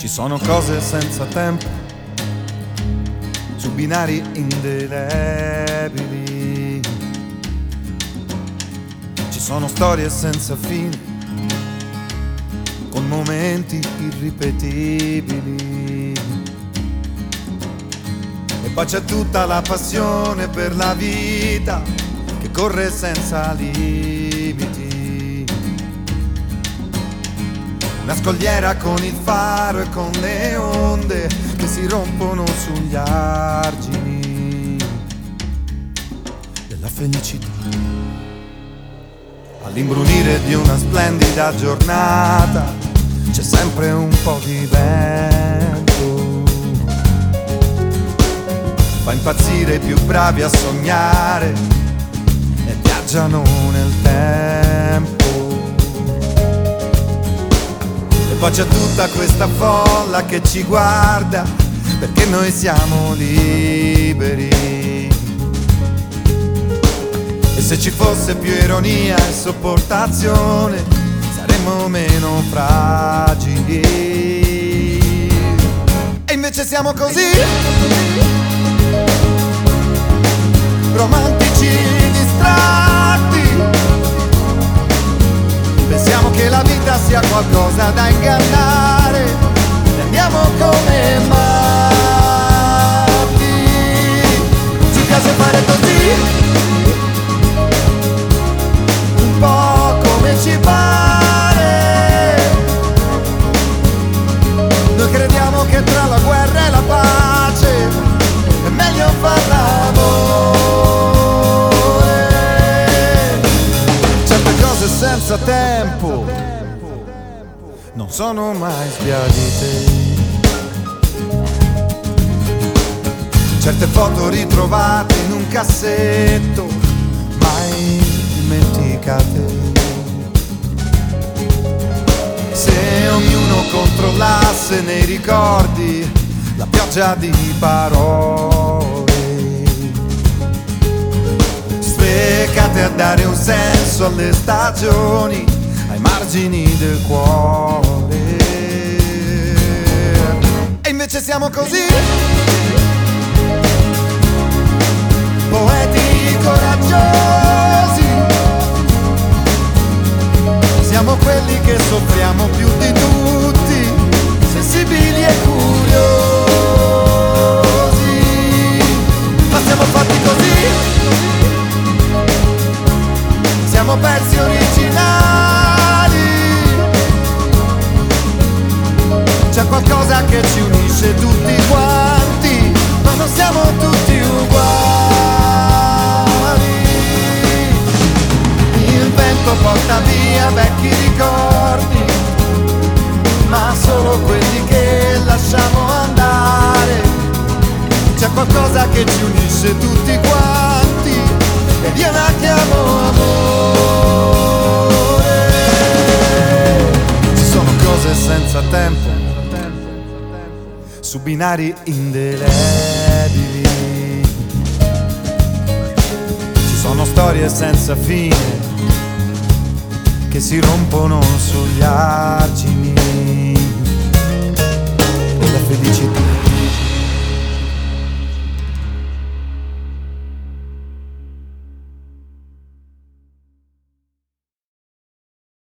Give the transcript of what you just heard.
Ci sono cose senza tempo, su binari indelebili. Ci sono storie senza fine, con momenti irripetibili. E poi c'è tutta la passione per la vita che corre senza limiti. Una scogliera con il faro e con le onde che si rompono sugli argini della felicità. All'imbrunire di una splendida giornata c'è sempre un po' di vento. Fa impazzire i più bravi a sognare e viaggiano nel tempo. E poi c'è tutta questa folla che ci guarda perché noi siamo liberi. E se ci fosse più ironia e sopportazione saremmo meno fragili. E invece siamo così romantici, distratti. Pensiamo che la vita sia qualcosa da ingannare e andiamo come matti. Ci piace fare così, un po' come ci pare. Noi crediamo che tra la guerra e la pace è meglio far l'amore. Certe cose senza tempo non sono mai sbiadite. Certe foto ritrovate in un cassetto mai dimenticate. Se ognuno controllasse nei ricordi la pioggia di parole sprecate a dare un senso alle stagioni, ai margini del cuore. E invece siamo così poeti coraggiosi. Siamo quelli che soffriamo più di tutti, sensibili e curiosi. Ma siamo fatti così, siamo pezzi originali. C'è qualcosa che ci unisce tutti quanti, ma non siamo tutti uguali. Il vento porta via vecchi ricordi, ma solo quelli che lasciamo andare. C'è qualcosa che ci unisce tutti quanti ed io la chiamo amore. Ci sono cose senza tempo, su binari indelebili. Ci sono storie senza fine che si rompono sugli argini della felicità.